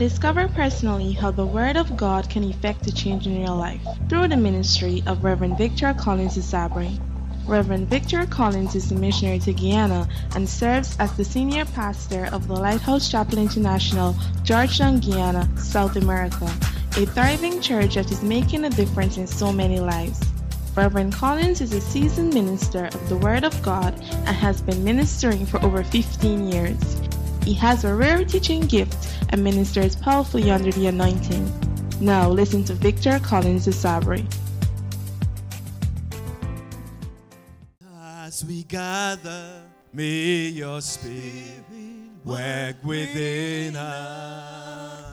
Discover personally how the Word of God can effect a change in your life through the ministry of Reverend Victor Collins Isabre. Reverend Victor Collins is a missionary to Guyana and serves as the senior pastor of the Lighthouse Chapel International, Georgetown, Guyana, South America, a thriving church that is making a difference in so many lives. Reverend Collins is a seasoned minister of the Word of God and has been ministering for over 15 years. He has a rare teaching gift and ministers powerfully under the anointing. Now listen to Victor Collins Isabre. As we gather, may your spirit work within us.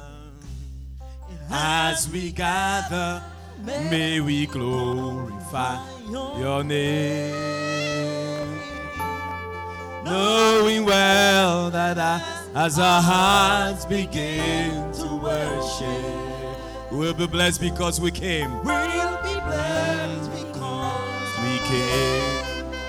As we gather, may we glorify your name. Knowing well that as our hearts begin to worship, we'll be blessed because we came. We'll be blessed because we came.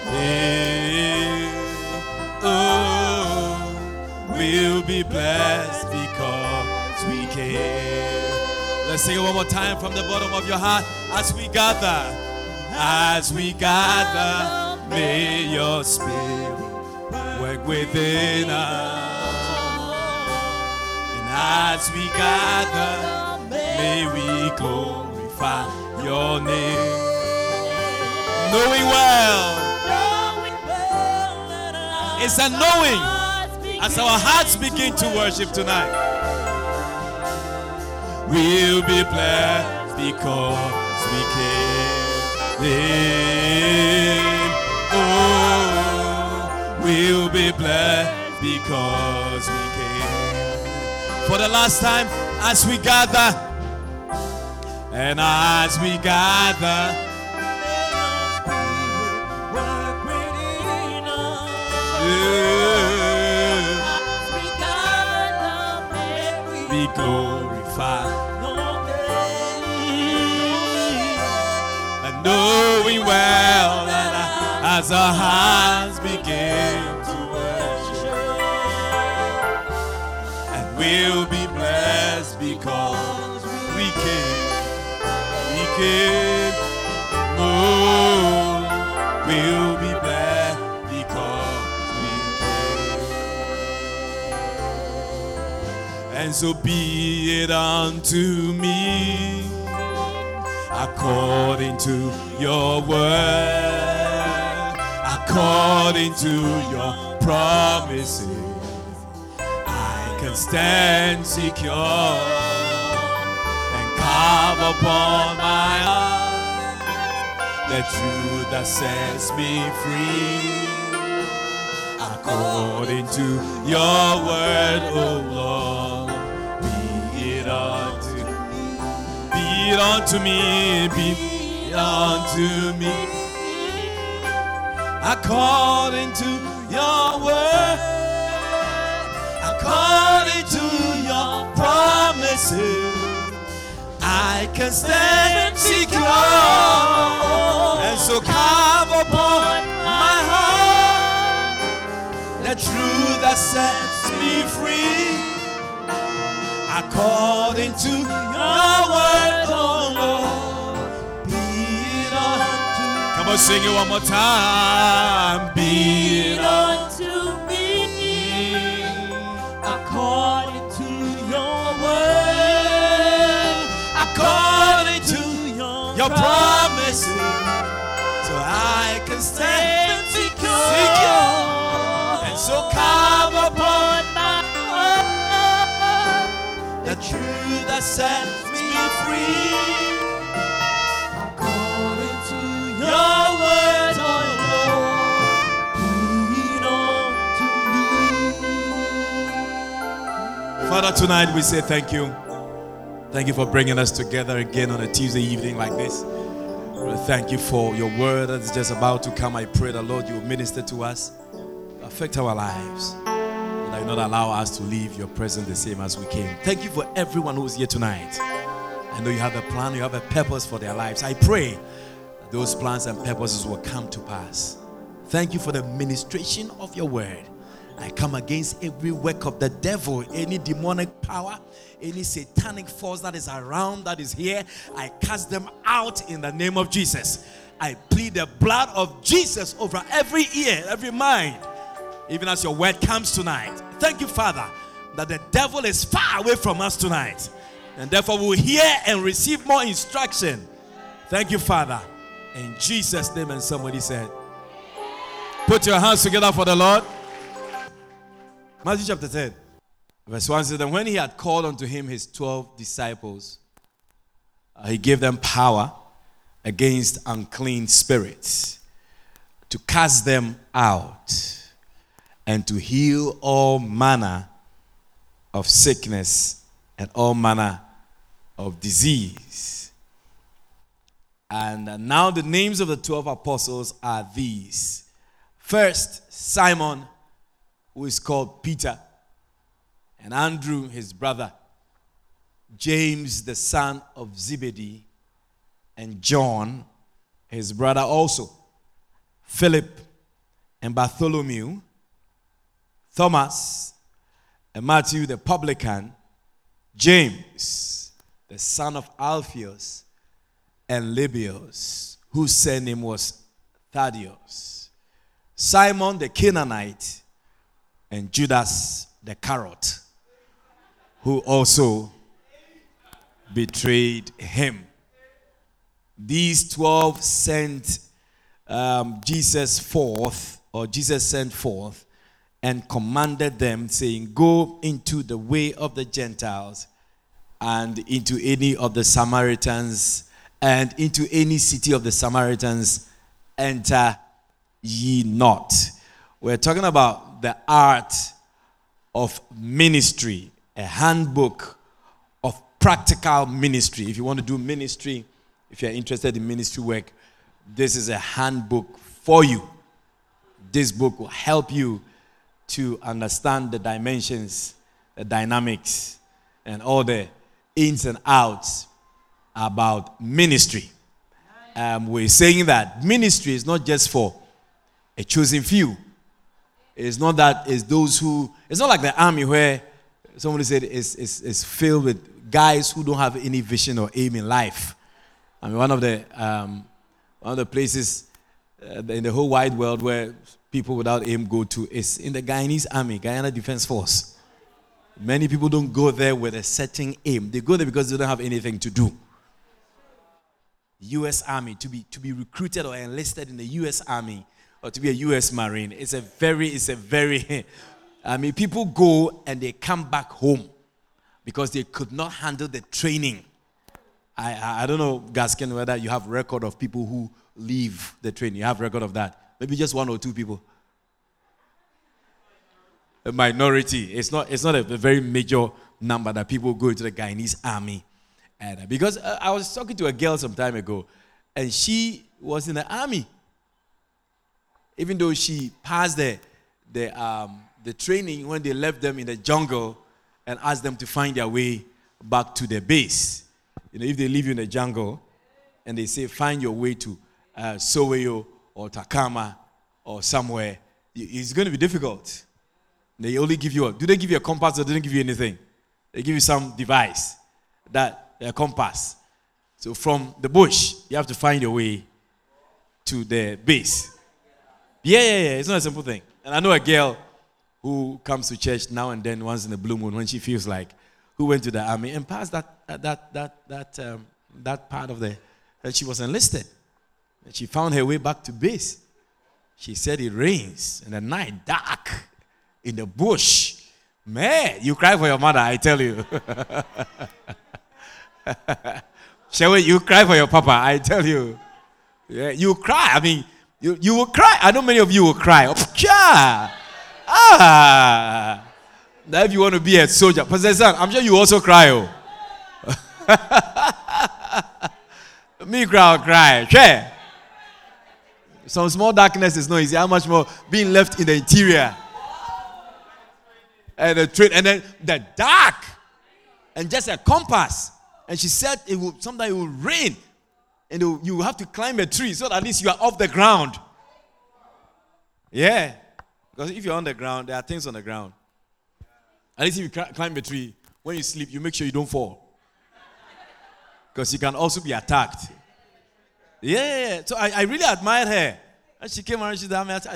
Oh, we'll be blessed because we came. Let's sing it one more time from the bottom of your heart. As we gather, may your spirit work within us. And as we gather, may we glorify your name. Knowing well, it's a knowing as our hearts begin to worship tonight. We'll be blessed because we came. Oh, we'll be blessed because we came. For the last time, as we gather, and as we gather, be glorified. And knowing well that as our hearts begin to worship, and we'll be blessed because we came. Oh, we'll be blessed because we came. And so be it unto me according to your word, according to your promises. I can stand secure and carve upon my heart the truth that sets me free. According to your word, oh Lord, be it unto me, according to your word, according to your promises. I can stand secure, and so carve upon my heart the truth that sets me free, according to your word, oh Lord. Be it unto. Come on, sing it one more time. Be it unto me, according to your word, according to your promises, so I can stand secure. So carve upon my heart the truth that sets me free, according to your word, oh Lord. Father, tonight we say thank you. Thank you for bringing us together again on a Tuesday evening like this. We thank you for your word that's just about to come. I pray that, Lord, you will minister to us, affect our lives, and that you not allow us to leave your presence the same as we came. Thank you for everyone who's here tonight. I know you have a plan, you have a purpose for their lives. I pray that those plans and purposes will come to pass. Thank you for the ministration of your word. I come against every work of the devil, any demonic power, any satanic force that is around, that is here. I cast them out in the name of Jesus. I plead the blood of Jesus over every ear, every mind, even as your word comes tonight. Thank you, Father, that the devil is far away from us tonight, and therefore we'll hear and receive more instruction. Thank you, Father. In Jesus' name. And somebody said, put your hands together for the Lord. Matthew chapter 10, verse 1 says, that when he had called unto him his 12 disciples, he gave them power against unclean spirits, to cast them out, and to heal all manner of sickness and all manner of disease. And now the names of the 12 apostles are these. First, Simon, who is called Peter, and Andrew, his brother, James, the son of Zebedee, and John, his brother also, Philip and Bartholomew, Thomas and Matthew the publican, James, the son of Alphaeus, and Lebbaeus, whose surname was Thaddeus, Simon the Canaanite, and Judas the Carrot, who also betrayed him. These 12 sent Jesus sent forth and commanded them, saying, go into the way of the Gentiles and into any of the Samaritans, and into any city of the Samaritans enter ye not. We're talking about the art of ministry, a handbook of practical ministry. If you want to do ministry, if you're interested in ministry work, this is a handbook for you. This book will help you to understand the dimensions, the dynamics, and all the ins and outs about ministry. We're saying that ministry is not just for a chosen few. It's not that it's those who, it's not like the army where somebody said it's filled with guys who don't have any vision or aim in life. I mean, one of the places in the whole wide world where people without aim go to is in the Guyanese army, Guyana Defense Force. Many people don't go there with a certain aim. They go there because they don't have anything to do. U.S. Army, to be recruited or enlisted in the U.S. Army or to be a U.S. Marine, it's a very, I mean, people go and they come back home because they could not handle the training. I don't know, Gaskin, whether you have record of people who leave the training. You have record of that? Maybe just one or two people. A minority. It's not a very major number that people go into the Guyanese army. And because I was talking to a girl some time ago, and she was in the army. Even though she passed the training when they left them in the jungle and asked them to find their way back to their base. You know, if they leave you in the jungle and they say, find your way to Soweto or Takama or somewhere, it's going to be difficult. They only give you do they give you a compass or do they give you anything? They give you some device, a compass. So from the bush, you have to find your way to the base. Yeah, it's not a simple thing. And I know a girl who comes to church now and then once in a blue moon when she feels like, who went to the army and passed that part of that she was enlisted. And she found her way back to base. She said it rains in the night, dark, in the bush. Man, you cry for your mother, I tell you. Shall you cry for your papa, I tell you. Yeah, you cry. I mean, you will cry. I know many of you will cry. Now if you want to be a soldier, Pastor San, I'm sure you also cry. Me cry. Share. Some small darkness is not easy. How much more being left in the interior? And then the dark. And just a compass. And she said sometimes it will rain. And you will have to climb a tree so that at least you are off the ground. Yeah. Because if you're on the ground, there are things on the ground. At least if you climb a tree, when you sleep, you make sure you don't fall. Because you can also be attacked. Yeah. So I really admired her. And she came around, she said,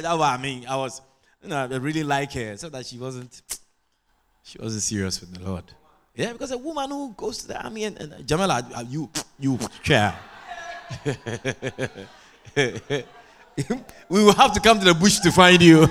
I really like her. So that she wasn't serious with the Lord. Yeah, because a woman who goes to the army and Jamela, you chair. We will have to come to the bush to find you.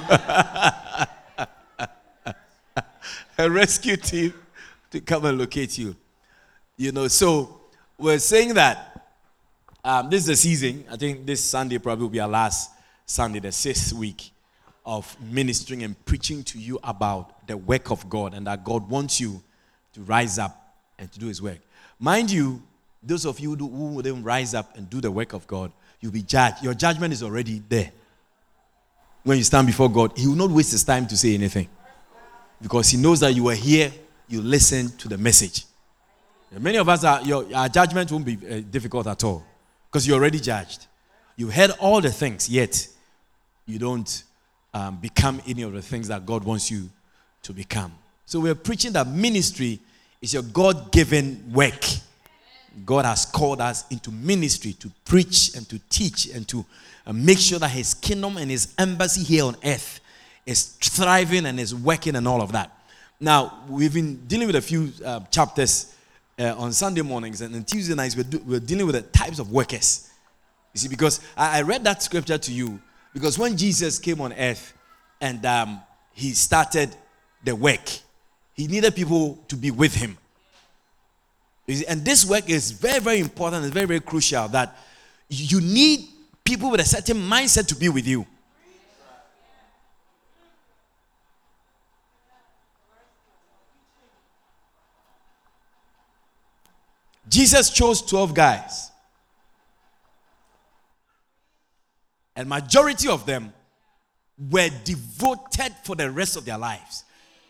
A rescue team to come and locate you. So we're saying that this is the season. I think this Sunday probably will be our last Sunday, the 6th week of ministering and preaching to you about the work of God, and that God wants you to rise up and to do His work. Mind you, those of you who wouldn't rise up and do the work of God, you'll be judged. Your judgment is already there. When you stand before God, He will not waste His time to say anything, because He knows that you are here, you listen to the message. And many of us, our judgment won't be difficult at all, because you're already judged. You heard all the things, yet you don't become any of the things that God wants you to become. So we're preaching that ministry is your God-given work. God has called us into ministry to preach and to teach and to make sure that His kingdom and His embassy here on earth is thriving and is working and all of that. Now, we've been dealing with a few chapters on Sunday mornings, and on Tuesday nights we're dealing with the types of workers. You see, because I read that scripture to you, because when Jesus came on earth and He started the work, He needed people to be with Him. You see, and this work is very, very important and very, very crucial, that you need people with a certain mindset to be with you. Jesus chose 12 guys. And majority of them were devoted for the rest of their lives.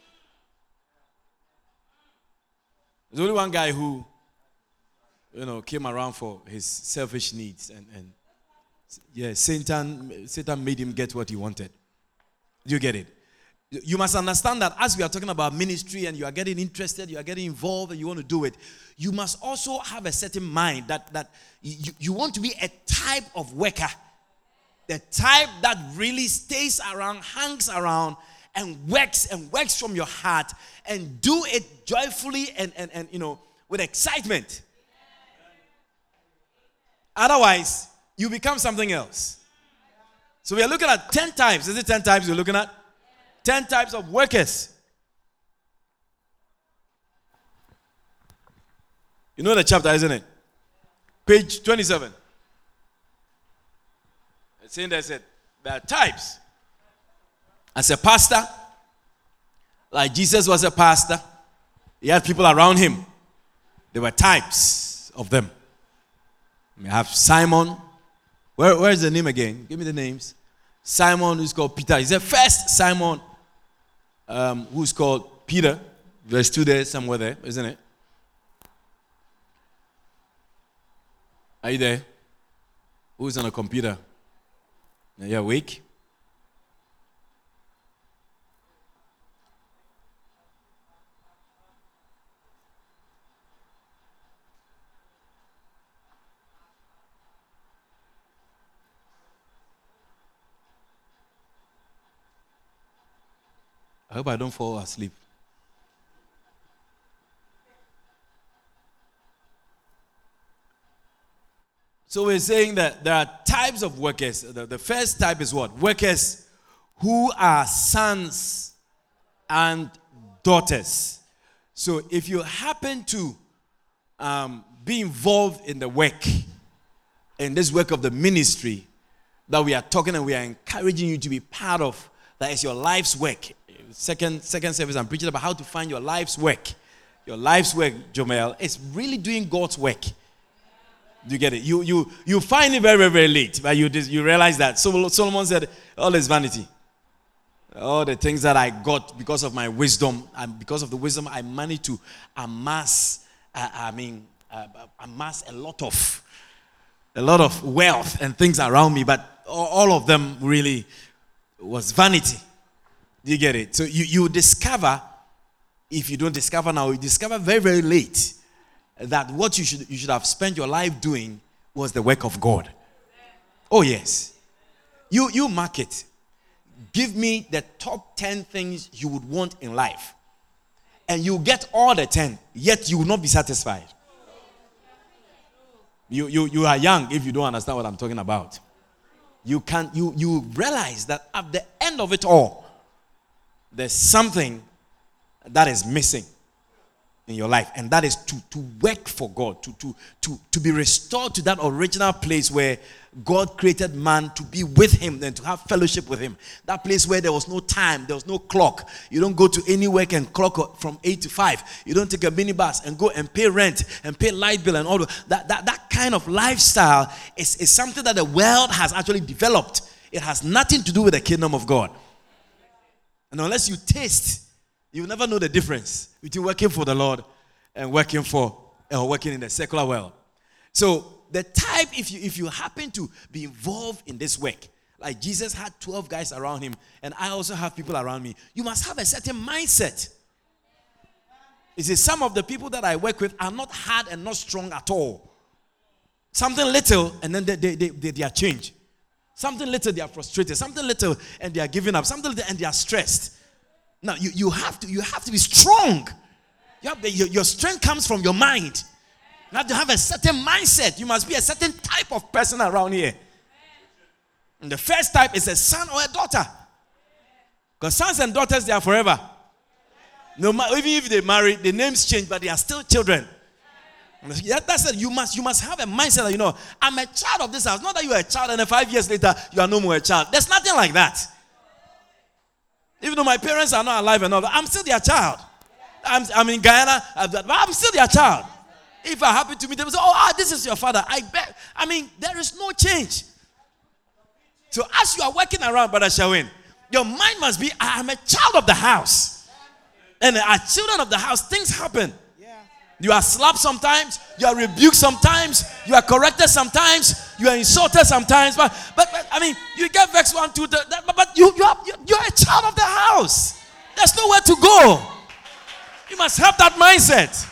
There's only one guy who, came around for his selfish needs, and Satan made him get what he wanted. Do you get it? You must understand that as we are talking about ministry and you are getting interested, you are getting involved, and you want to do it, you must also have a certain mind that you want to be a type of worker. The type that really stays around, hangs around, and works from your heart, and do it joyfully and with excitement. Otherwise, you become something else. So we are looking at 10 types. Is it 10 types we're looking at? 10 types of workers. You know the chapter, isn't it? Page 27. It's saying there are types. As a pastor, like Jesus was a pastor, he had people around him. There were types of them. We have Simon. Where is the name again? Give me the names. Simon, who's called Peter. He's the first Simon, who's called Peter. Verse 2 there, somewhere there, isn't it? Are you there? Who's on a computer? Are you awake? I hope I don't fall asleep. So we're saying that there are types of workers. The first type is what? Workers who are sons and daughters. So if you happen to be involved in the work, in this work of the ministry that we are talking and we are encouraging you to be part of, that is your life's work. Second service, I'm preaching about how to find your life's work. Your life's work, Jomel, is really doing God's work. Do you get it? You find it very, very, very late, but you realize that. So Solomon said, all is vanity. All the things that I got because of my wisdom, and because of the wisdom I managed to amass a lot of wealth and things around me, but all of them really was vanity. Do you get it? So you discover, if you don't discover now, you discover very, very late that what you should have spent your life doing was the work of God. Oh, yes. You mark it. Give me the top 10 things you would want in life. And you get all the 10, yet you will not be satisfied. You are young if you don't understand what I'm talking about. You realize that at the end of it all, there's something that is missing in your life, and that is to work for God, to be restored to that original place where God created man to be with him and to have fellowship with him. That place where there was no time, there was no clock. You don't go to any work and clock from 8 to 5. You don't take a minibus and go and pay rent and pay light bill and all that kind of lifestyle is something that the world has actually developed. It has nothing to do with the kingdom of God. And unless you taste, you will never know the difference between working for the Lord and working in the secular world. So the type, if you happen to be involved in this work, like Jesus had 12 guys around him, and I also have people around me, you must have a certain mindset. You see, some of the people that I work with are not hard and not strong at all. Something little, and then they are changed. Something little, they are frustrated. Something little, and they are giving up. Something little, and they are stressed. Now, you have to be strong. Your strength comes from your mind. You have to have a certain mindset. You must be a certain type of person around here. And the first type is a son or a daughter. Because sons and daughters, they are forever. No matter, even if they marry, the names change, but they are still children. That's it. You must have a mindset that, I'm a child of this house. Not that you are a child and 5 years later, you are no more a child. There's nothing like that. Even though my parents are not alive and all that, I'm still their child. I'm in Guyana, but I'm still their child. If I happen to meet them, say, this is your father. There is no change. So as you are working around, Brother Shawin, your mind must be, I am a child of the house. And as children of the house, things happen. You are slapped sometimes, you are rebuked sometimes, you are corrected sometimes, you are insulted sometimes. But you get vexed 1, 2, 3, but you're a child of the house. There's nowhere to go. You must have that mindset.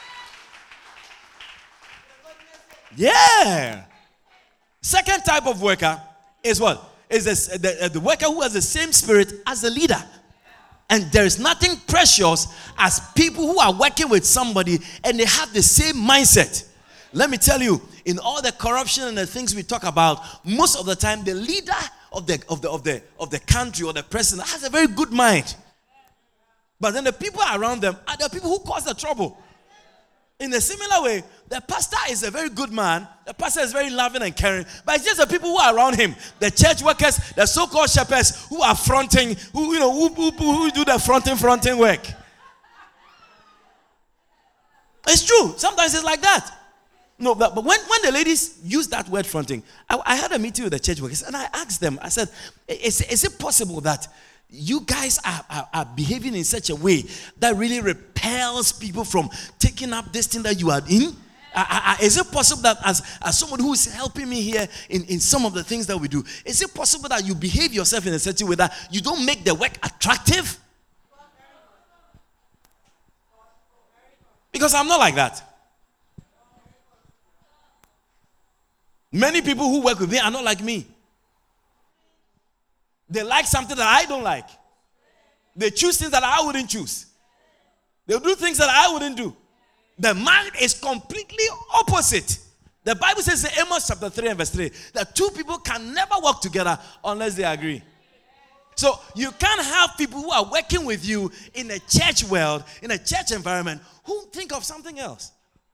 Yeah. Second type of worker is what? Is the worker who has the same spirit as the leader. And there is nothing precious as people who are working with somebody and they have the same mindset. Let me tell you, in all the corruption and the things we talk about, most of the time the leader of the country or the president has a very good mind. But then the people around them are the people who cause the trouble. In a similar way, the pastor is a very good man. The pastor is very loving and caring. But it's just the people who are around him, the church workers, the so-called shepherds who are fronting, who do the fronting work. It's true. Sometimes it's like that. No, but when the ladies use that word fronting, I had a meeting with the church workers and I asked them, I said, is it possible that you guys are behaving in such a way that really repels people from taking up this thing that you are in? Is it possible that as someone who is helping me here in some of the things that we do, is it possible that you behave yourself in a certain way that you don't make the work attractive? Because I'm not like that. Many people who work with me are not like me. They like something that I don't like. They choose things that I wouldn't choose. They'll do things that I wouldn't do. The mind is completely opposite. The Bible says in Amos chapter 3 and verse 3 that two people can never work together unless they agree. So you can't have people who are working with you in a church world, in a church environment, who think of something else.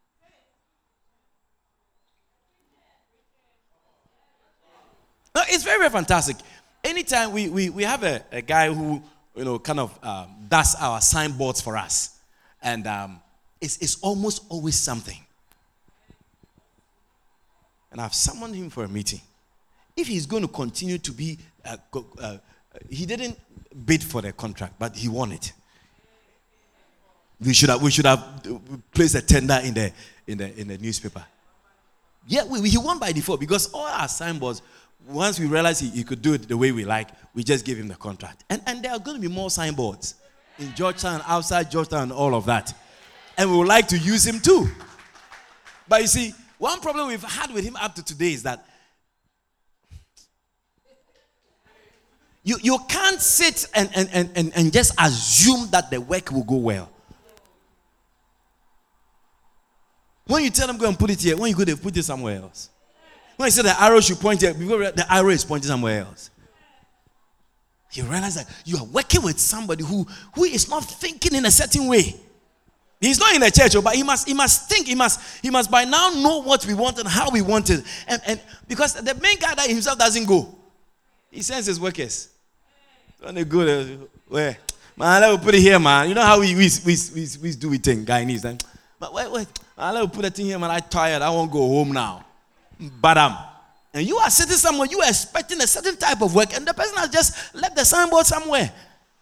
No, it's very, very fantastic. Anytime we have a guy who kind of does our signboards for us, and it's almost always something. And I've summoned him for a meeting. If he's going to continue to be, he didn't bid for the contract, but he won it. We should have placed a tender in the newspaper. Yeah, he won by default because all our signboards Once we realize he could do it the way we like, we just give him the contract. And there are going to be more signboards in Georgetown, outside Georgetown, and all of that. And we would like to use him too. But you see, one problem we've had with him up to today is that you can't sit and just assume that the work will go well. When you tell them go and put it here, when you go, they put it somewhere else. When you say the arrow should point here, the arrow is pointing somewhere else. You realize that you are working with somebody who is not thinking in a certain way. He's not in a church, but he must think. He must by now know what we want and how we want it. And because the main guy that himself doesn't go, he sends his workers. When they go there, where? Man, let me put it here, man. You know how we do it in Guyanese. But wait. Man, let me put it in here, man. I'm tired. I won't go home now. Badam. And you are sitting somewhere, you are expecting a certain type of work, and the person has just left the signboard somewhere.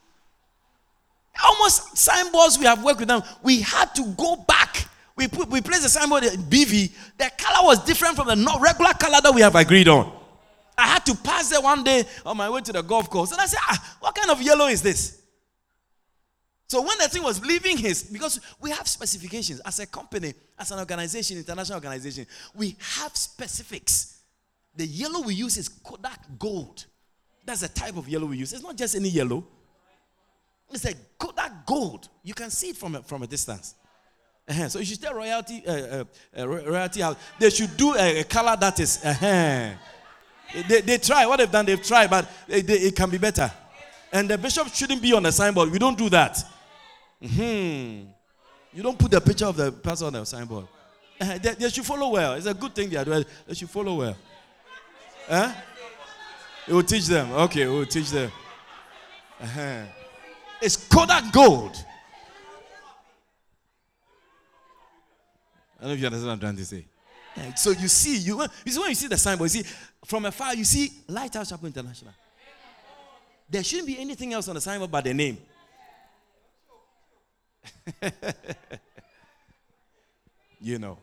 Almost signboards we have worked with them, we had to go back. We placed the signboard in BV. The color was different from the regular color that we have agreed on. I had to pass there one day on my way to the golf course, and I said, what kind of yellow is this? So when the thing was leaving because we have specifications as a company, as an organization, international organization, we have specifics. The yellow we use is Kodak Gold. That's the type of yellow we use. It's not just any yellow. It's a Kodak Gold. You can see it from a distance. So you should tell Royalty House, they should do a color that is. They try. What they've done, they've tried, but it can be better. And the bishop shouldn't be on the signboard. We don't do that. You don't put the picture of the pastor on the signboard. They should follow well. It's a good thing they are doing. They should follow well. It will teach them. Okay, it will teach them. It's Kodak Gold. I don't know if you understand what I'm trying to say. So you see when you see the signboard, you see from afar, you see Lighthouse Chapel International. There shouldn't be anything else on the signboard but the name. You know.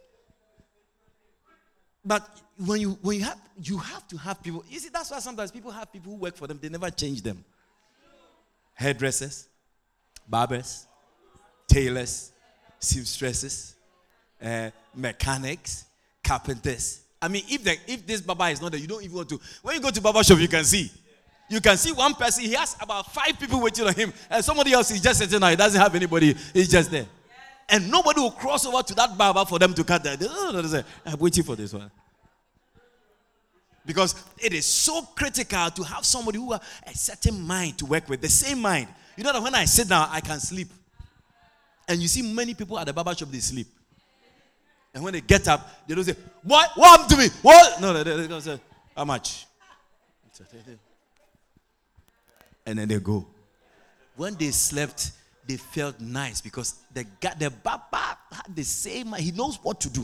But when you have to have people. You see, that's why sometimes people have people who work for them, they never change them. Hairdressers, barbers, tailors, seamstresses, mechanics, carpenters. I mean, if this baba is not there, you don't even want to. When you go to barber shop, you can see. You can see one person, he has about 5 people waiting on him, and somebody else is just sitting there, he doesn't have anybody, he's just there. And nobody will cross over to that barber for them to cut that. I'm waiting for this one. Because it is so critical to have somebody who has a certain mind to work with, the same mind. You know that when I sit down, I can sleep. And you see many people at the barber shop, they sleep. And when they get up, they don't say, what happened to me? What? No, they don't say, how much? And then they go. When they slept, they felt nice because the barber had the same mind. He knows what to do.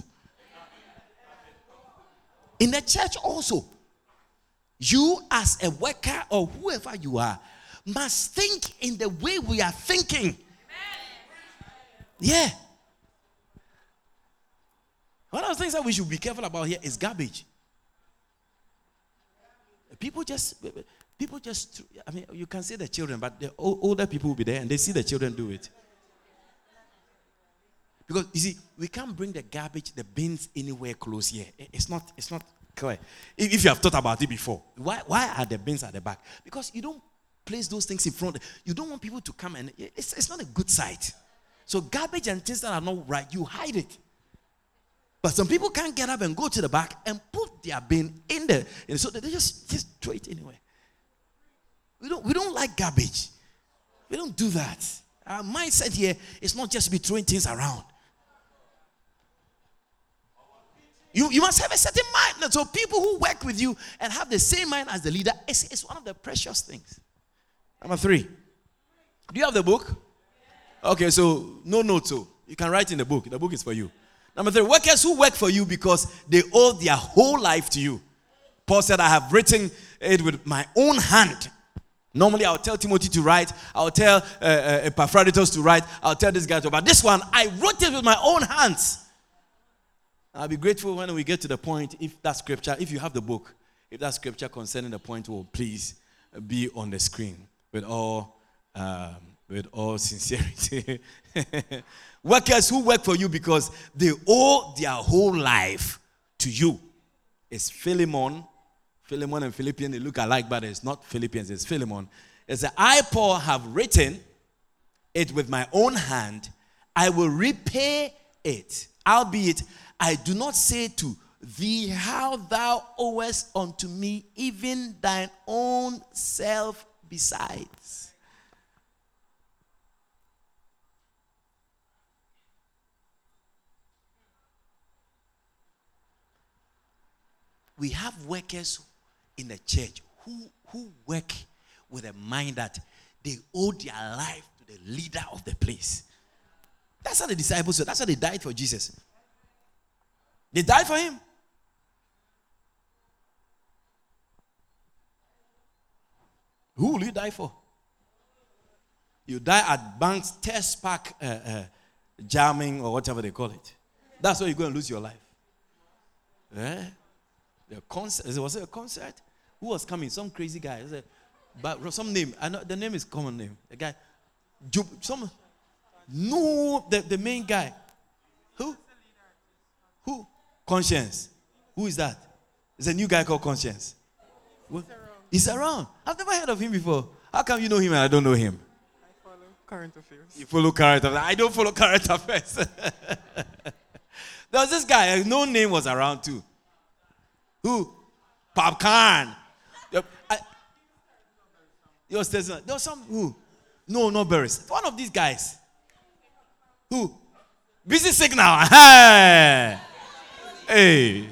In the church also, you as a worker or whoever you are must think in the way we are thinking. Yeah. One of the things that we should be careful about here is garbage. People just, I mean, you can see the children, but the older people will be there and they see the children do it. Because, you see, we can't bring the garbage, the bins anywhere close here. It's not clear. If you have thought about it before, why are the bins at the back? Because you don't place those things in front. You don't want people to come and, it's not a good sight. So garbage and things that are not right, you hide it. But some people can't get up and go to the back and put their bin in there. And so they just throw it anywhere. We don't like garbage. We don't do that. Our mindset here is not just to be throwing things around. You must have a certain mind. So people who work with you and have the same mind as the leader, it's one of the precious things. Number 3. Do you have the book? Okay, so no notes. So you can write in the book. The book is for you. Number 3, workers who work for you because they owe their whole life to you. Paul said, I have written it with my own hand. Normally, I'll tell Timothy to write. I'll tell Epaphroditus to write. I'll tell this guy to write. But this one, I wrote it with my own hands. I'll be grateful when we get to the point, if that scripture, if you have the book, if that scripture concerning the point will please be on the screen with all sincerity. Workers who work for you because they owe their whole life to you. It's Philemon. Philemon and Philippians, they look alike, but it's not Philippians, it's Philemon. It's that I, Paul, have written it with my own hand. I will repay it, albeit I do not say to thee how thou owest unto me, even thine own self besides. We have workers in the church who work with a mind that they owe their life to the leader of the place. That's how the disciples said. That's how they died for Jesus. They died for him. Who will you die for? You die at Banks Test Park jamming or whatever they call it. That's where you're going to lose your life. The concert, was it a concert? Who was coming? Some crazy guy. But some name. I know the name is common name. The guy. The main guy. Who? Conscience. Who is that? It's a new guy called Conscience. He's around. I've never heard of him before. How come you know him and I don't know him? I follow current affairs. You follow current affairs. I don't follow current affairs. There was this guy, no name was around too. Who? Popcorn. There was some who? No, not Burris. One of these guys. Who? Busy Signal. Hey.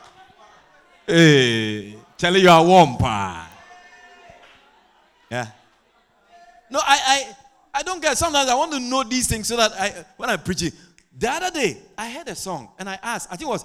Tell you are warm, pa. Yeah. No, I don't get. Sometimes I want to know these things so that when I'm preaching. The other day, I heard a song and I asked. I think it was.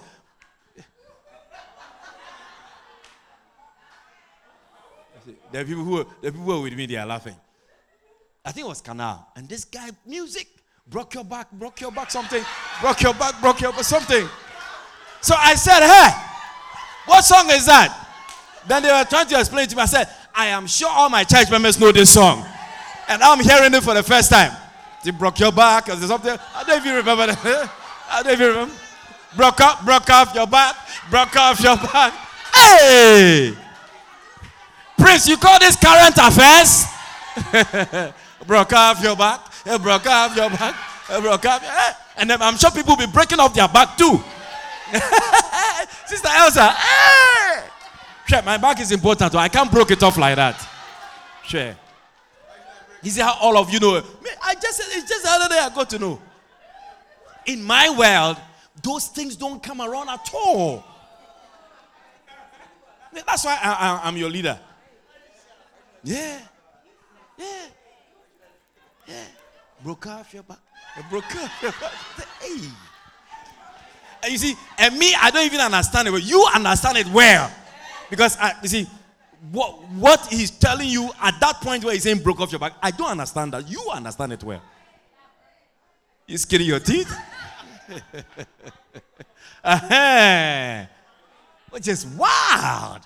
The people who are with me, they are laughing. I think it was Canal. And this guy, music, broke your back, something. Broke your back, something. So I said, hey, what song is that? Then they were trying to explain to me. I said, I am sure all my church members know this song. And I'm hearing it for the first time. They broke your back or something. I don't even remember that. I don't even remember. Broke off your back. Hey! Prince, you call this current affairs? Broke off your back. And then I'm sure people will be breaking off their back too. Sister Elsa, hey! Sure, my back is important. So I can't break it off like that. Sure. You see how all of you know? It's just the other day I got to know. In my world, those things don't come around at all. That's why I'm your leader. Yeah. Broke off your back. Hey. And you see, and me, I don't even understand it, but you understand it well. Because, you see, what he's telling you at that point where he's saying broke off your back, I don't understand that. You understand it well. You skinning your teeth? Which is wild.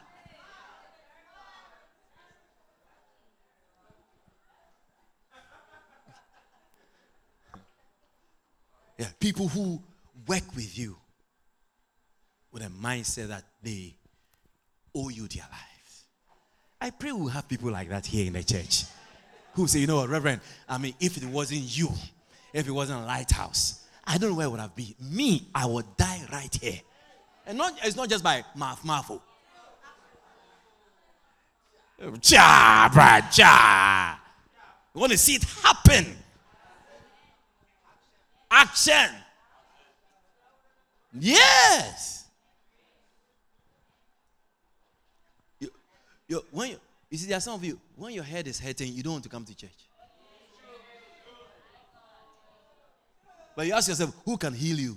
Yeah, people who work with you with a mindset that they owe you their lives. I pray we'll have people like that here in the church who say, you know what, Reverend, I mean, if it wasn't you, if it wasn't a Lighthouse, I don't know where would have been. Me, I would die right here. And it's not just by mouth. Cha, brad, cha. You want to see it happen. Action. Yes. You see, there are some of you, when your head is hurting, you don't want to come to church. But you ask yourself, who can heal you? You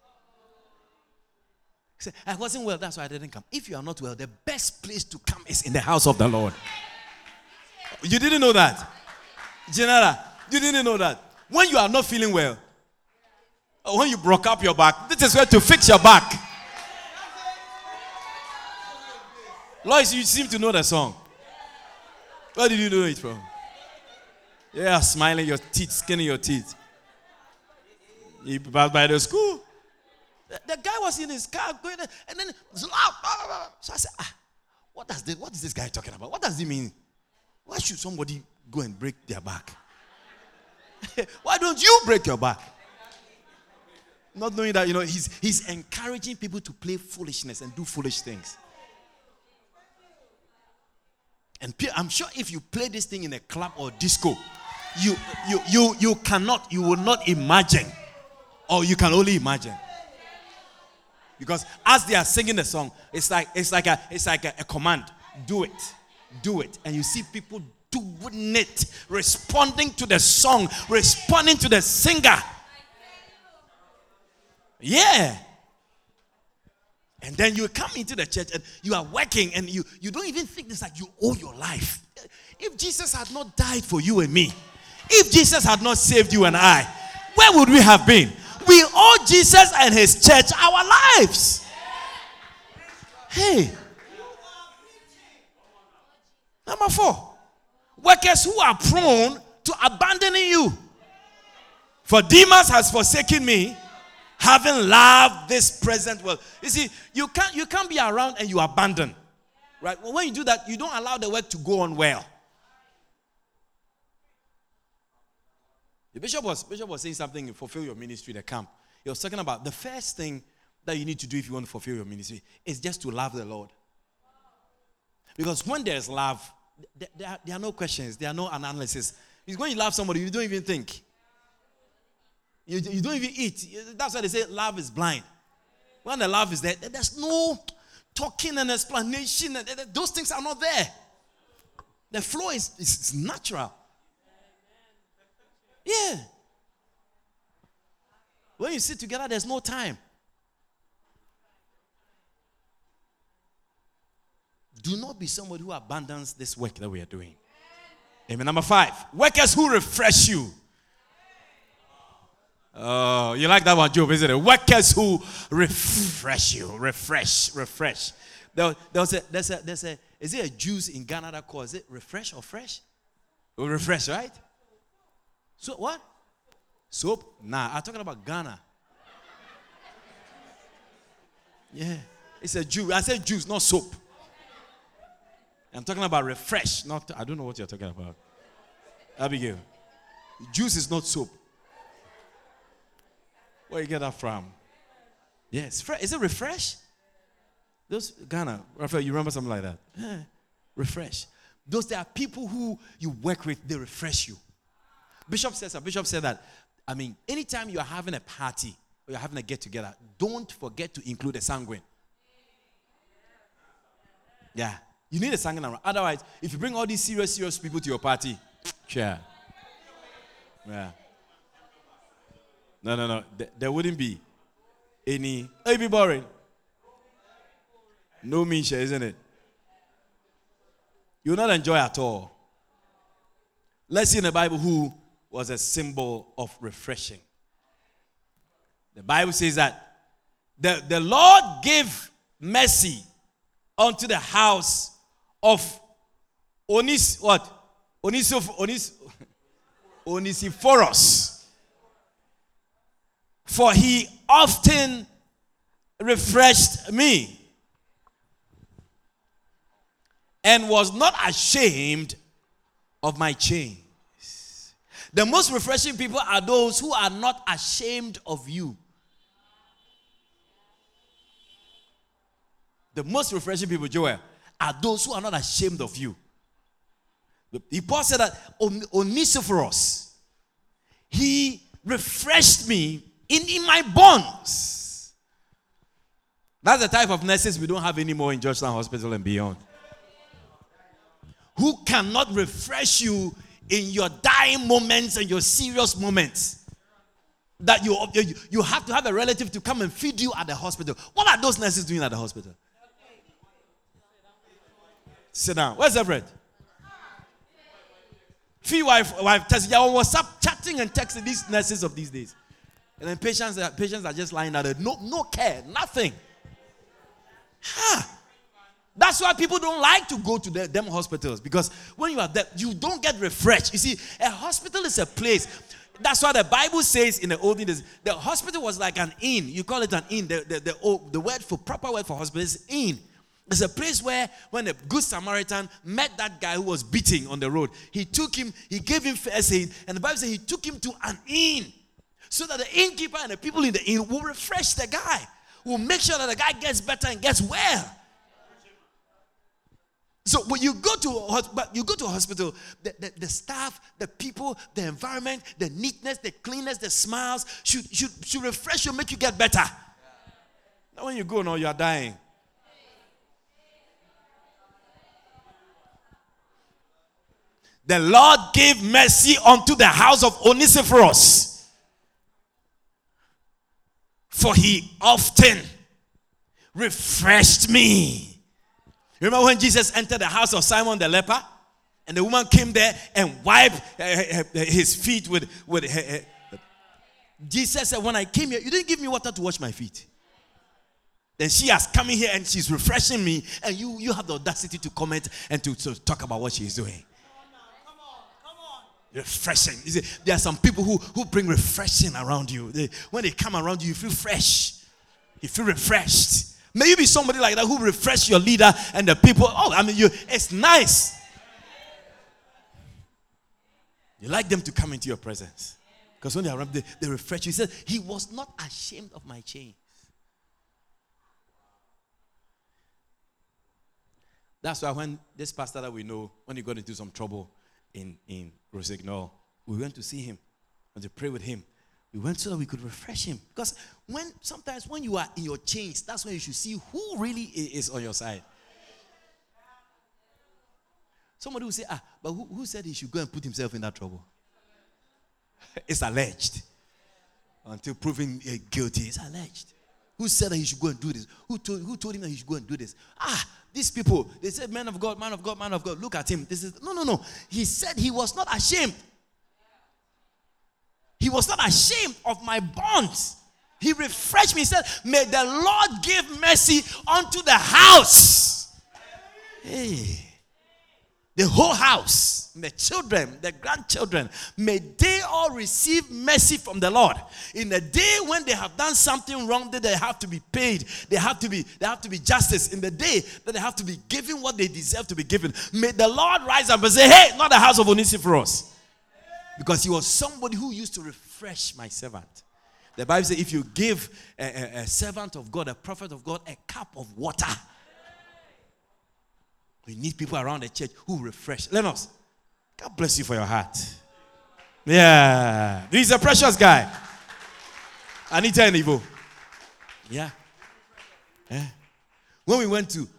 say, I wasn't well, that's why I didn't come. If you are not well, the best place to come is in the house of the Lord. You didn't know that? Janara, you didn't know that? When you are not feeling well, or when you broke up your back, this is where to fix your back. Lois, you seem to know the song. Where did you know it from? Yeah, smiling your teeth, skinning your teeth. He passed by the school. The guy was in his car going, and then it's loud. So I said, what is this guy talking about? What does he mean? Why should somebody go and break their back? Why don't you break your back? Not knowing that, he's encouraging people to play foolishness and do foolish things. And I'm sure if you play this thing in a club or disco, you will not imagine, or you can only imagine. Because as they are singing the song, it's like a command. Do it. And you see people doing it, responding to the song, responding to the singer. Yeah. And then you come into the church and you are working and you don't even think it's like you owe your life. If Jesus had not died for you and me, if Jesus had not saved you and I, where would we have been? We owe Jesus and his church our lives. Hey. Number 4. Workers who are prone to abandoning you. For Demas has forsaken me, having loved this present world. You see, you can't be around and you abandon. Right? Well, when you do that, you don't allow the work to go on well. The bishop was saying something in Fulfill Your Ministry, the camp. He was talking about the first thing that you need to do if you want to fulfill your ministry is just to love the Lord. Because when there's love, there are no questions, there are no analysis. Because when you love somebody, you don't even think. You don't even eat. That's why they say love is blind. When the love is there, there's no talking and explanation. Those things are not there. The flow is natural. Yeah. When you sit together, there's no time. Do not be somebody who abandons this work that we are doing. Amen. Number 5, workers who refresh you. Oh, you like that one, Job, isn't it? Workers who refresh you. Refresh. There's a is it a juice in Ghana that calls it refresh or fresh? Oh, refresh, right? So what? Soap? Nah, I'm talking about Ghana. Yeah. It's a juice. I said juice, not soap. I'm talking about refresh, I don't know what you're talking about. Abigail. Juice is not soap. Where you get that from? Yes. Is it refresh? Those Ghana, Raphael, you remember something like that? Yeah. Refresh. There are people who you work with, they refresh you. Bishop said that, anytime you're having a party or you're having a get-together, don't forget to include a sanguine. Yeah. You need a sanguine around. Otherwise, if you bring all these serious people to your party, yeah. No. There wouldn't be any. It'd be boring. No mean, isn't it? You'll not enjoy at all. Let's see in the Bible who was a symbol of refreshing. The Bible says that the Lord gave mercy unto the house of Onesiphorus, for he often refreshed me and was not ashamed of my chains. The most refreshing people are those who are not ashamed of you. The most refreshing people, Joel, are those who are not ashamed of you. Paul said that Onesiphorus, he refreshed me in my bonds. That's the type of nurses we don't have anymore in Georgetown Hospital and beyond. Who cannot refresh you in your dying moments and your serious moments. That you have to have a relative to come and feed you at the hospital. What are those nurses doing at the hospital? Sit down. Where's Everett? Fee wife texting. I was up chatting and texting these nurses of these days. And then patients are just lying there. No care, nothing. That's why people don't like to go to them hospitals, because when you are there, you don't get refreshed. You see, a hospital is a place. That's why the Bible says in the olden days, the hospital was like an inn. You call it an inn. The word for proper word for hospital is inn. It's a place where when the good Samaritan met that guy who was beating on the road, he gave him first aid, and the Bible says he took him to an inn so that the innkeeper and the people in the inn will refresh the guy, will make sure that the guy gets better and gets well. So when you go to a hospital, the staff, the people, the environment, the neatness, the cleanness, the smiles should refresh you, make you get better. Now when you go now, you are dying. The Lord gave mercy unto the house of Onesiphorus, for he often refreshed me. Remember when Jesus entered the house of Simon the leper, and the woman came there and wiped his feet with her. Jesus said, when I came here, you didn't give me water to wash my feet. Then she has come in here and she's refreshing me, and you have the audacity to comment and to talk about what she's doing. Refreshing. You see, there are some people who bring refreshing around you. When they come around you, you feel fresh. You feel refreshed. May you be somebody like that who refresh your leader and the people. It's nice. You like them to come into your presence. Because when they are around, they refresh you. He said, he was not ashamed of my chains. That's why when this pastor that we know, when he got into some trouble in Rosignol, we went to see him and to pray with him. We went so that we could refresh him. Because sometimes when you are in your chains, that's when you should see who really is on your side. Somebody will say, but who said he should go and put himself in that trouble? It's alleged. Until proven guilty, it's alleged. Who said that he should go and do this? Who told him that he should go and do this? These people, they said, man of God, man of God, man of God. Look at him. No. He said he was not ashamed. He was not ashamed of my bonds. He refreshed me. He said, may the Lord give mercy unto the house. Hey. The whole house, the children, the grandchildren, may they all receive mercy from the Lord. In the day when they have done something wrong, that they have to be paid, they have to be justice. In the day that they have to be given what they deserve to be given, may the Lord rise up and say, hey, not the house of Onesiphorus. Because he was somebody who used to refresh my servant. The Bible says if you give a servant of God, a prophet of God, a cup of water, we need people around the church who refresh. Lenos, God bless you for your heart. Yeah. He's a precious guy. Anita and Ivo. Yeah. When we went to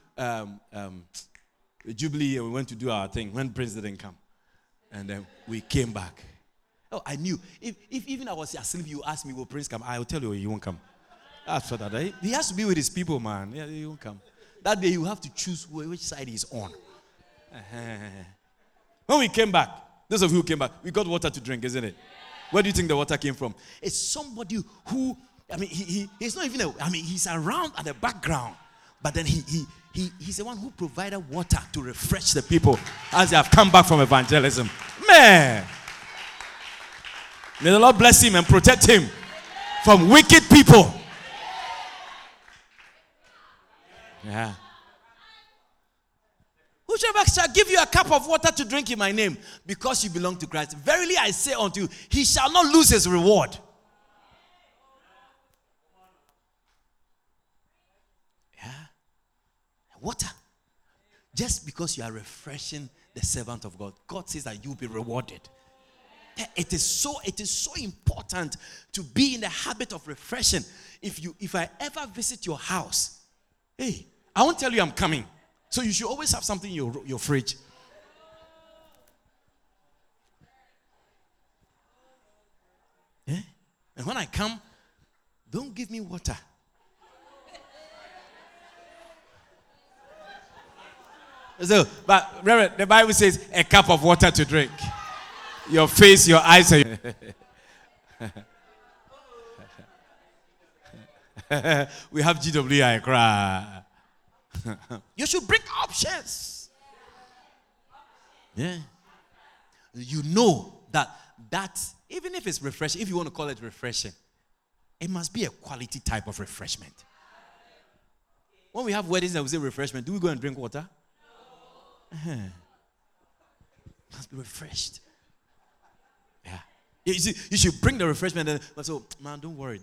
Jubilee and we went to do our thing, when Prince didn't come, and then we came back. Oh, I knew. If even I was asleep, you asked me, will Prince come? I will tell you he won't come. After that, he has to be with his people, man. Yeah, he won't come. That day you have to choose which side he's on. When we came back, those of you who came back, we got water to drink, isn't it? Where do you think the water came from? It's somebody who, he's not even, he's around at the background. But then he's the one who provided water to refresh the people as they have come back from evangelism. Man! May the Lord bless him and protect him from wicked people. Yeah. Whosoever shall give you a cup of water to drink in my name, because you belong to Christ, verily I say unto you, he shall not lose his reward. Yeah. Water. Just because you are refreshing the servant of God, God says that you'll be rewarded. It is so important to be in the habit of refreshing. If I ever visit your house, hey, I won't tell you I'm coming. So you should always have something in your fridge. Yeah? And when I come, don't give me water. So, but remember, the Bible says a cup of water to drink. Your face, your eyes. We have GWI cry. You should bring options. Yeah. You know that even if it's refreshing, if you want to call it refreshing, it must be a quality type of refreshment. When we have weddings and we say refreshment, do we go and drink water? No. Must be refreshed. Yeah. You see, you should bring the refreshment. But so, man, don't worry.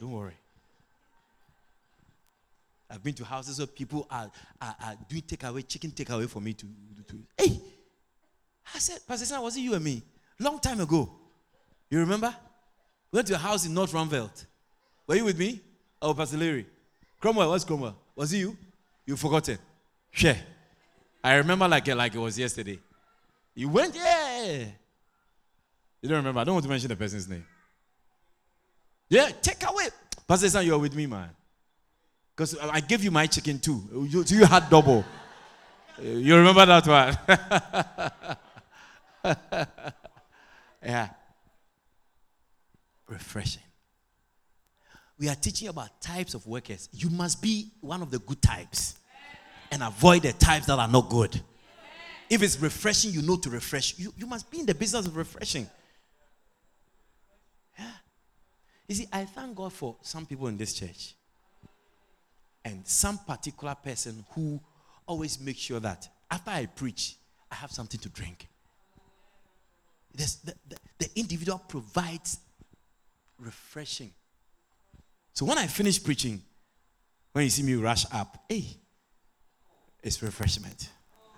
I've been to houses where people are doing takeaway, chicken takeaway for me to. Hey, I said, Pastor Sam, was it you and me? Long time ago. You remember? We went to a house in North Rumveld. Were you with me? Oh, Pastor Larry. Cromwell, what's Cromwell? Was it you? You forgot it. Share. I remember like it was yesterday. You went, yeah. You don't remember? I don't want to mention the person's name. Yeah, take away. Pastor Sam, you are with me, man. Because I gave you my chicken too. You had double. You remember that one? Yeah. Refreshing. We are teaching about types of workers. You must be one of the good types and avoid the types that are not good. If it's refreshing, you know to refresh. You must be in the business of refreshing. Yeah. You see, I thank God for some people in this church and some particular person who always makes sure that after I preach, I have something to drink. The individual provides refreshing. So when I finish preaching, when you see me rush up, hey, it's refreshment.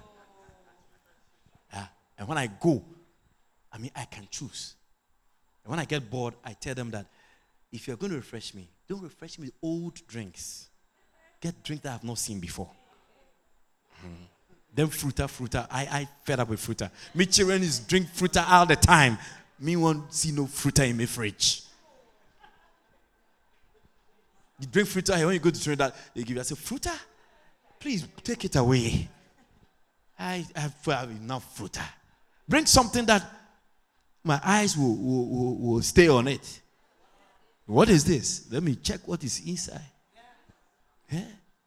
Yeah. And when I go, I can choose. And when I get bored, I tell them that if you're going to refresh me, don't refresh me with old drinks. Get drink that I have not seen before. Then fruta. I fed up with fruta. Me children is drink fruta all the time. Me won't see no fruta in my fridge. You drink fruta, when you go to Trinidad, they give you, I say, fruta? Please take it away. I have enough fruta. Bring something that my eyes will stay on it. What is this? Let me check what is inside. Yeah.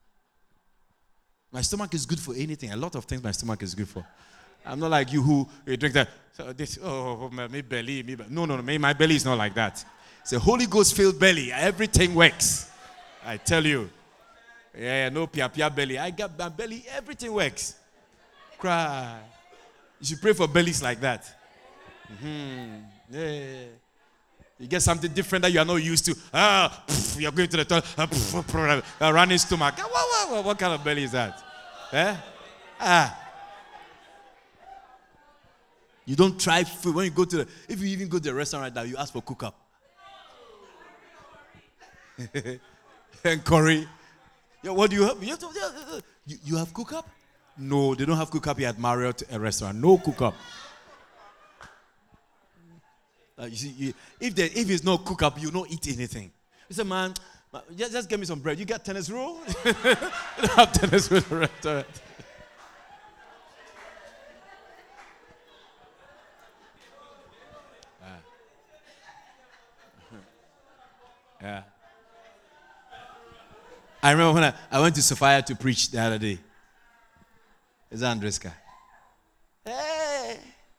My stomach is good for anything. A lot of things my stomach is good for. I'm not like you who you drink that. So this, my belly. No, my belly is not like that. It's a Holy Ghost filled belly. Everything works. I tell you. Yeah, no pia belly. I got my belly. Everything works. Cry. You should pray for bellies like that. Yeah. You get something different that you are not used to. You're going to the toilet. Running stomach. What kind of belly is that? You don't try food. When you go to if you even go to the restaurant right now, you ask for cook up. And curry. Yeah, what do you have? You have cook up? No, they don't have cook up here at Marriott restaurant. No cook up. You see, if it's not cook up, you don't eat anything. You say, man, just get me some bread. You got tennis roll? You don't have tennis roll at the restaurant. Yeah. I remember when I went to Sophia to preach the other day. Is that Andreska? Hey!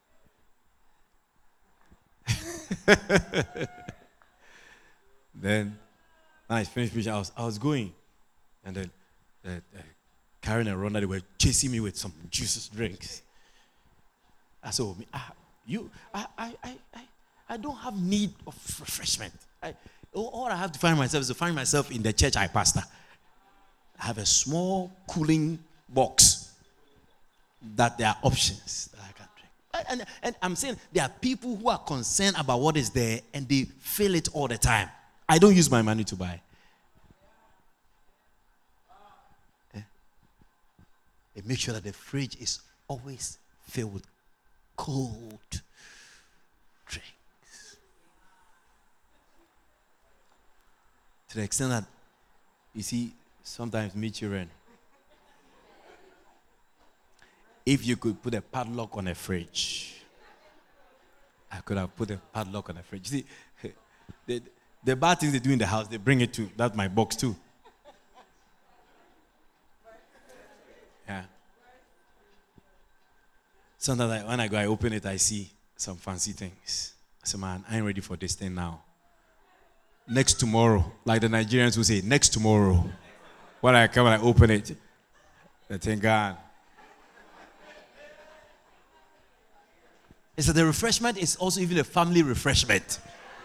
Then, when I finished preaching, I was going. And then Karen and Rhonda, they were chasing me with some juices drinks. I said, I don't have need of refreshment. All I have to find myself is to find myself in the church I pastor. I have a small cooling box that there are options that I can drink. And I'm saying there are people who are concerned about what is there and they fill it all the time. I don't use my money to buy. And make sure that the fridge is always filled with cold drinks. To the extent that, you see, sometimes me children, if you could put a padlock on a fridge, I could have put a padlock on a fridge. You see, the bad things they do in the house, they bring it to, that's my box too. Sometimes when I go, I open it, I see some fancy things. I say, man, I ain't ready for this thing now. Next tomorrow, like the Nigerians will say, next tomorrow. When I come and I open it, the thing gone. It's that the refreshment is also even a family refreshment.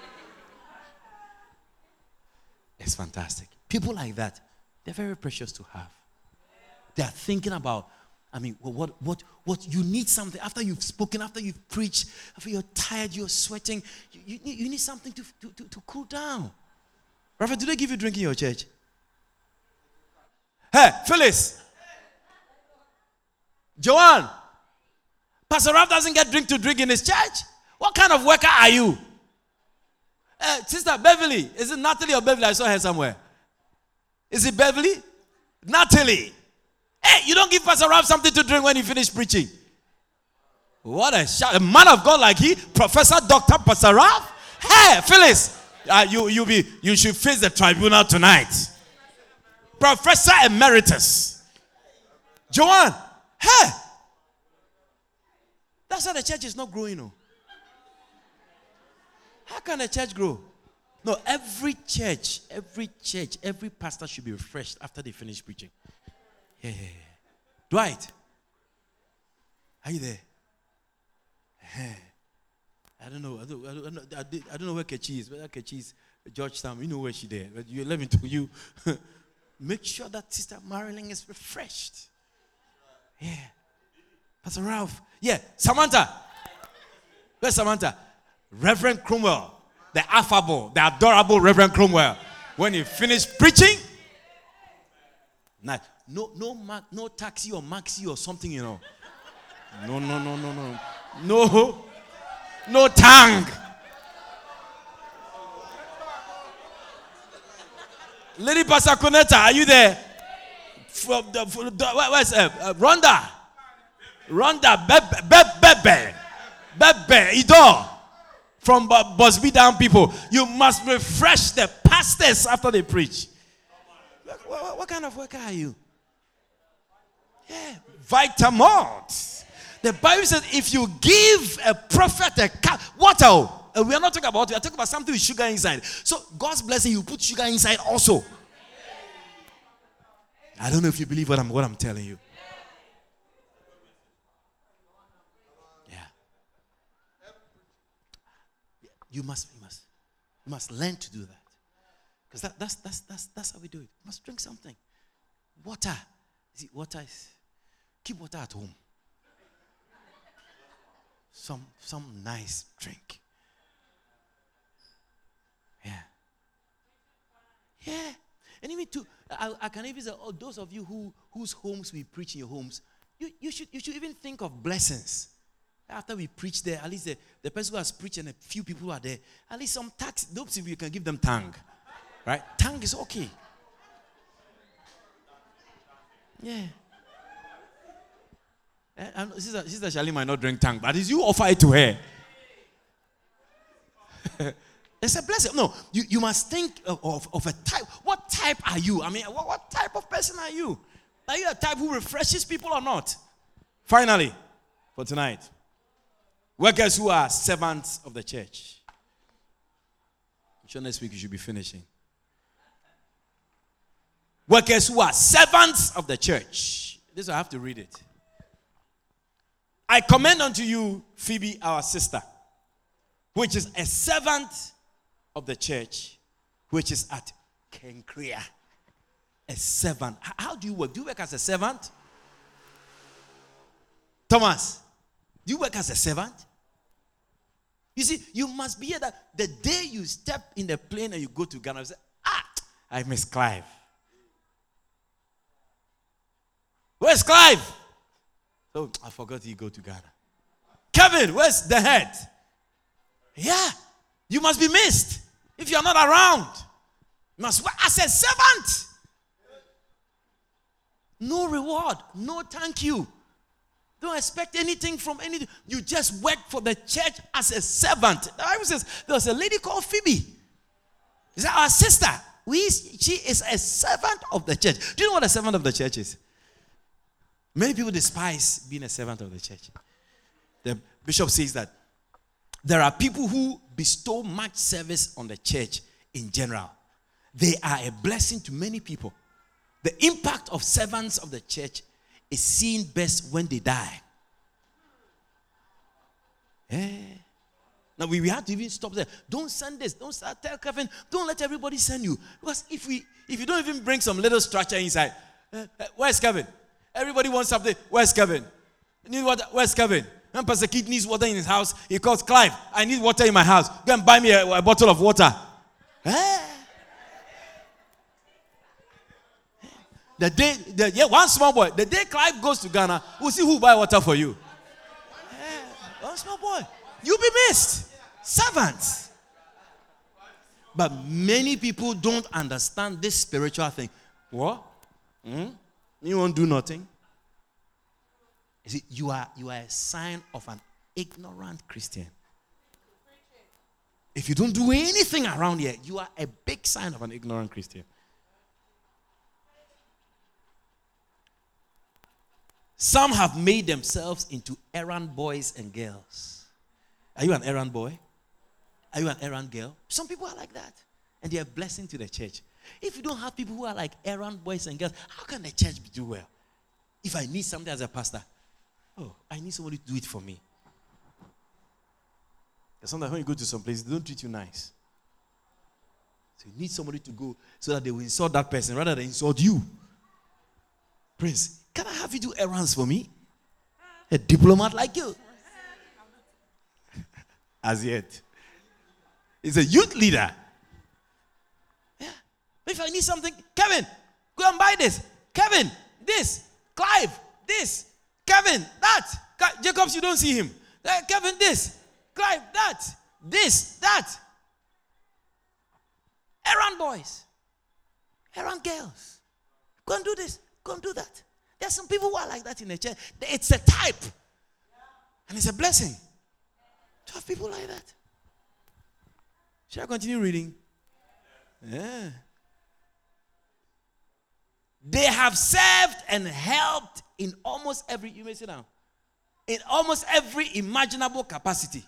It's fantastic. People like that, they're very precious to have. They are thinking about, what you need something after you've spoken, after you've preached, after you're tired, you're sweating. You need something to cool down. Prophet, do they give you drink in your church? Hey, Phyllis. Joanne. Pastor Ralph doesn't get drink to drink in his church. What kind of worker are you? Sister Beverly. Is it Natalie or Beverly? I saw her somewhere. Is it Beverly? Natalie. Hey, you don't give Pastor Ralph something to drink when he finished preaching. What a shout. A man of God like he, Professor Dr. Pastor Ralph. Hey, Phyllis, you should face the tribunal tonight. Professor Emeritus. Joanne. Hey. That's why the church is not growing. No. How can a church grow? No, every church, every pastor should be refreshed after they finish preaching. Yeah. Dwight, are you there? I don't know. I don't know where Kechi is. Whether Kechi is Georgetown, you know where she's there. But let me tell you, make sure that Sister Marilyn is refreshed. Yeah. Pastor Ralph. Yeah. Samantha. Where's Samantha? Reverend Cromwell. The affable, the adorable Reverend Cromwell. When he finished preaching, nice. No taxi or maxi or something, you know. No tang. Lady Pastor Conetta, are you there? Where's Rhonda? Bebe, Ido. From Busby down people. You must refresh the pastors after they preach. What kind of worker are you? Yeah, Vitamalt. The Bible says if you give a prophet a cup, water, we are not talking about it, we are talking about something with sugar inside. So God's blessing, you put sugar inside also. I don't know if you believe what I'm telling you. Yeah. You must learn to do that. Because that's how we do it. You must drink something. Water. See, water is, keep water at home. Some nice drink. Yeah. And even too, I can even say, those of you whose homes we preach in your homes, you should even think of blessings. After we preach there, at least the person who has preached and a few people who are there, at least some tax, those if you can give them tongue. Right? Tongue is okay. Yeah. Sister Charlie might not drink tongue, but you offer it to her. It's a blessing. No, you must think of a type. What type are you? I mean, what type of person are you? Are you a type who refreshes people or not? Finally, for tonight, workers who are servants of the church. I'm sure next week you should be finishing. Workers who are servants of the church. This I have to read it. I commend unto you Phoebe, our sister, which is a servant of the church, which is at Kenkrea. A servant. How do you work? Do you work as a servant? Thomas, do you work as a servant? You see, you must be here that the day you step in the plane and you go to Ghana, you say, I miss Clive. Where's Clive? Oh, I forgot he go to Ghana. Kevin, where's the head? Yeah, you must be missed if you're not around. You must work as a servant. No reward, no thank you. Don't expect anything from anything. You just work for the church as a servant. The Bible says there was a lady called Phoebe. Is that our sister? She is a servant of the church. Do you know what a servant of the church is? Many people despise being a servant of the church. The bishop says that there are people who bestow much service on the church in general. They are a blessing to many people. The impact of servants of the church is seen best when they die. Now we have to even stop there. Don't send this. Don't start. Tell Kevin. Don't let everybody send you. Because if you don't even bring some little structure inside, where's Kevin? Everybody wants something. Where's Kevin? Need water. Where's Kevin? When Pastor Keith needs water in his house, he calls Clive. I need water in my house. Go and buy me a bottle of water. One small boy. The day Clive goes to Ghana, we'll see who buy water for you. One small boy. You'll be missed. Servants. But many people don't understand this spiritual thing. What? You won't do nothing? You see, you are a sign of an ignorant Christian. If you don't do anything around here, you are a big sign of an ignorant Christian. Some have made themselves into errand boys and girls. Are you an errand boy? Are you an errand girl? Some people are like that. And they are a blessing to the church. If you don't have people who are like errand boys and girls, how can the church do well? If I need something as a pastor, I need somebody to do it for me. Sometimes when you go to some place, they don't treat you nice. So you need somebody to go so that they will insult that person rather than insult you. Prince, can I have you do errands for me? A diplomat like you. As yet. He's a youth leader. Yeah. If I need something, Kevin, go and buy this. Kevin, this. Clive, this. Kevin, that. Jacobs, you don't see him. Kevin, this. Clive, that. This, that. Errand boys. Errand girls. Go and do this. Go and do that. There are some people who are like that in the church. It's a type. And it's a blessing to have people like that. Shall I continue reading? Yeah. They have served and helped in almost every, you may sit down, in almost every imaginable capacity.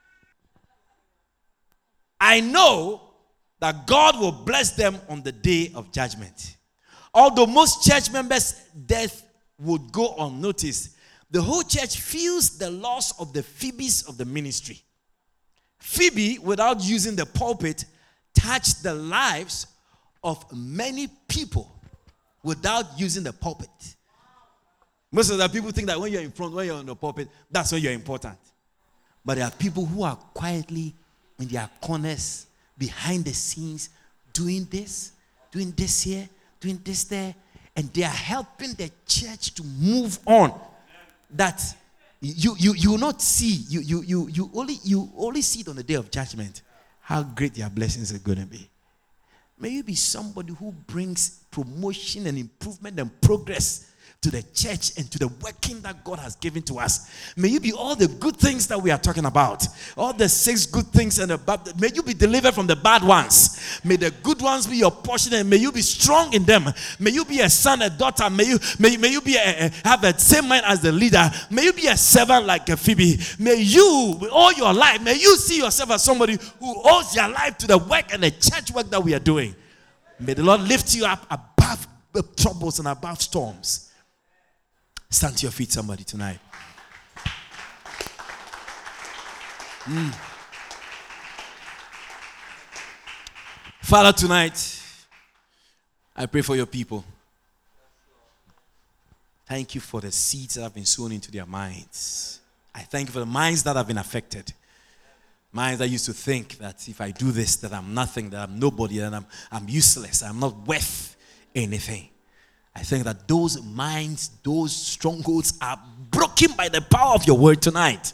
I know that God will bless them on the day of judgment. Although most church members' death would go unnoticed, the whole church feels the loss of the Phoebes of the ministry. Phoebe, without using the pulpit, touched the lives of many people without using the pulpit. Most of the people think that when you're in front, when you're on the pulpit, that's when you're important. But there are people who are quietly in their corners, behind the scenes, doing this here, doing this there, and they are helping the church to move on. That you will not see, you only see it on the day of judgment, how great their blessings are going to be. May you be somebody who brings promotion and improvement and progress to the church and to the working that God has given to us. May you be all the good things that we are talking about. All the 6 good things and the bad. May you be delivered from the bad ones. May the good ones be your portion and may you be strong in them. May you be a son, a daughter. May you be have the same mind as the leader. May you be a servant like a Phoebe. May you, all your life, may you see yourself as somebody who owes your life to the work and the church work that we are doing. May the Lord lift you up above the troubles and above storms. Stand to your feet, somebody, tonight. Father, tonight, I pray for your people. Thank you for the seeds that have been sown into their minds. I thank you for the minds that have been affected. Minds that used to think that if I do this, that I'm nothing, that I'm nobody, that I'm useless, I'm not worth anything. I think that those minds, those strongholds are broken by the power of your word tonight.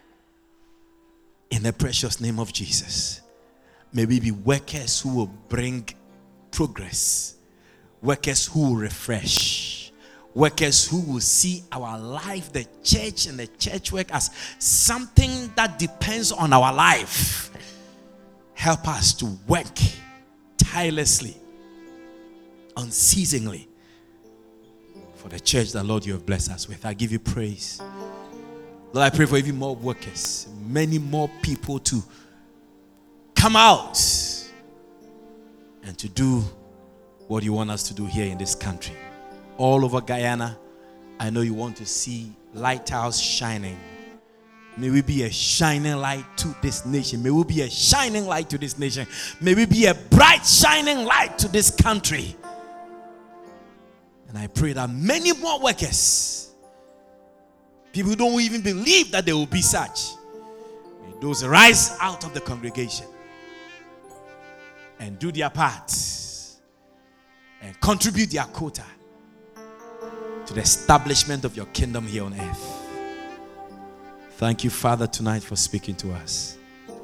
In the precious name of Jesus. May we be workers who will bring progress. Workers who will refresh. Workers who will see our life, the church and the church work as something that depends on our life. Help us to work tirelessly, unceasingly, for the church that, Lord, you have blessed us with. I give you praise. Lord, I pray for even more workers, many more people to come out and to do what you want us to do here in this country. All over Guyana, I know you want to see lighthouse shining. May we be a shining light to this nation. May we be a shining light to this nation. May we be a bright shining light to this country. And I pray that many more workers, people who don't even believe that they will be such, may those rise out of the congregation and do their part and contribute their quota to the establishment of your kingdom here on earth. Thank you, Father, tonight for speaking to us.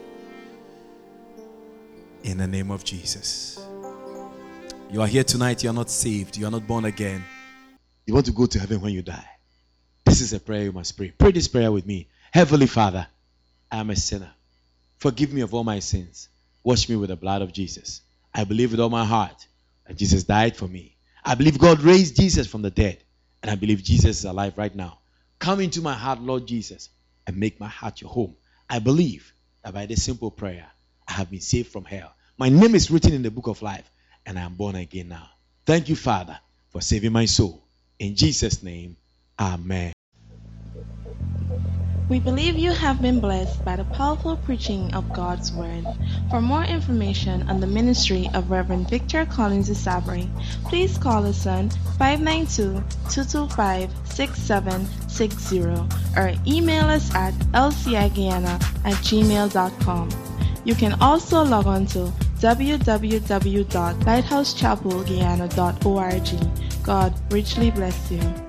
In the name of Jesus. You are here tonight, you are not saved, you are not born again. You want to go to heaven when you die. This is a prayer you must pray. Pray this prayer with me. Heavenly Father, I am a sinner. Forgive me of all my sins. Wash me with the blood of Jesus. I believe with all my heart that Jesus died for me. I believe God raised Jesus from the dead. And I believe Jesus is alive right now. Come into my heart, Lord Jesus, and make my heart your home. I believe that by this simple prayer, I have been saved from hell. My name is written in the book of life, and I am born again now. Thank you, Father, for saving my soul. In Jesus' name, amen. We believe you have been blessed by the powerful preaching of God's Word. For more information on the ministry of Reverend Victor Collins Isabri, please call us on 592-225-6760 or email us at lciguyana@gmail.com. You can also log on to www.lighthousechapelguyana.org. God richly bless you.